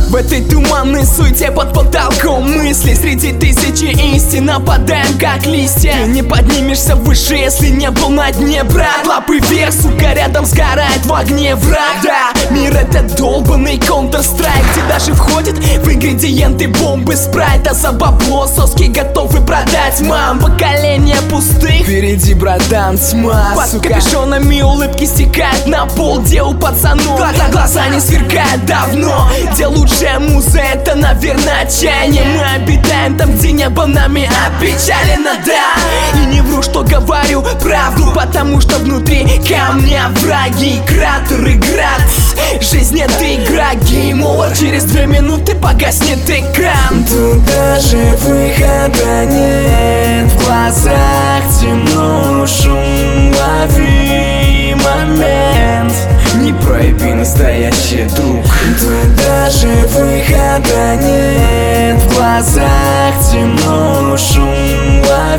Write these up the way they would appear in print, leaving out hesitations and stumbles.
В этой туманной суете под потолком мысли, среди тысячи истин нападаем как листья. Ты не поднимешься выше, если не был на дне, брат. Лапы вверх, сука, рядом сгорает в огне враг. Да, мир это долбанный Counter-Strike, где даже входит в ингредиенты бомбы спрайт. А за бабло соски готовы продать. Мам, поколение пустых, впереди, братан, тьма. Под капюшонами улыбки стекают на пол, где у пацанов глаза не сверкают давно. Где лучшая муза, это, наверное, отчаяние. Мы обитаем там, где небо нами опечалено, да. И не вру, что говорю правду, потому что внутри камня враги, кратеры, град. Жизнь это игра, гейм-овер. Через 2 минуты погаснет экран. Тут даже выхода нет, в глазах темно, шум, лови момент. Не прояви настоящий друг. Тут даже выхода нет, в глазах темно, шум,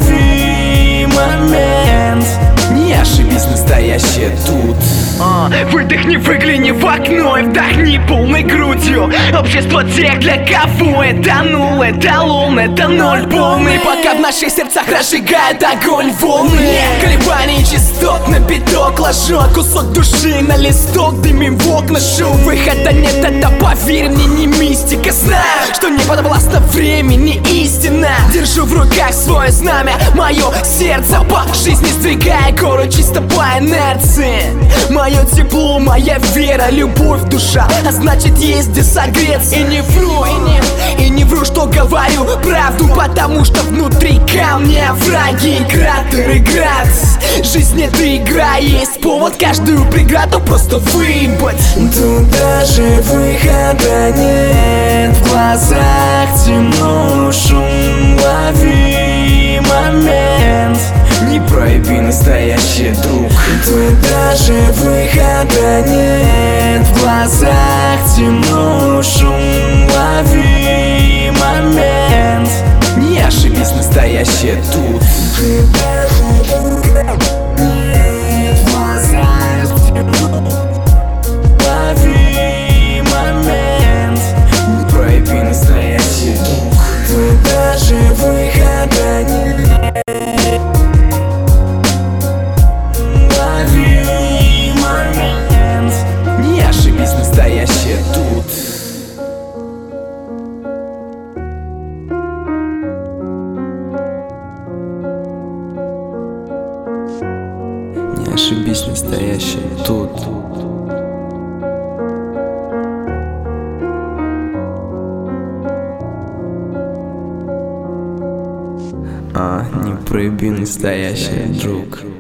лови момент. Не ошибись, настоящее тут. Выдохни, выгляни в окно и вдохни полной грудью. Общество тех, для кого это нул, это лун, это ноль полный. Пока в наших сердцах разжигает огонь волны. Колебания частот на биток ложу, кусок души на листок, дымим в окна, шум. Выхода нет, это, поверь мне, не мистика. Знаю, что не подвластно времени, истина. Держу в руках свое знамя, мое сердце по жизни сдвигая гору чисто по инерции. Мое тепло, моя вера, любовь, душа, а значит есть где согреться. И не вру, и не вру, что говорю правду, потому что внутри камня враги, кратеры, град. Жизнь это игра, есть повод каждую преграду просто выебать. Тут даже выхода нет, в глазах темно, шум, лови момент. Не прояви настоящий друг. Тут даже выхода нет, в глазах темно, шум, лови момент. Не ошибись, настоящее тут. Тут даже выхода нет, в глазах темно, лови момент. Не прояви настоящий друг. Тут даже выхода нет. Настоящее тут. Не ошибись, настоящее тут. Не прояви настоящее, друг.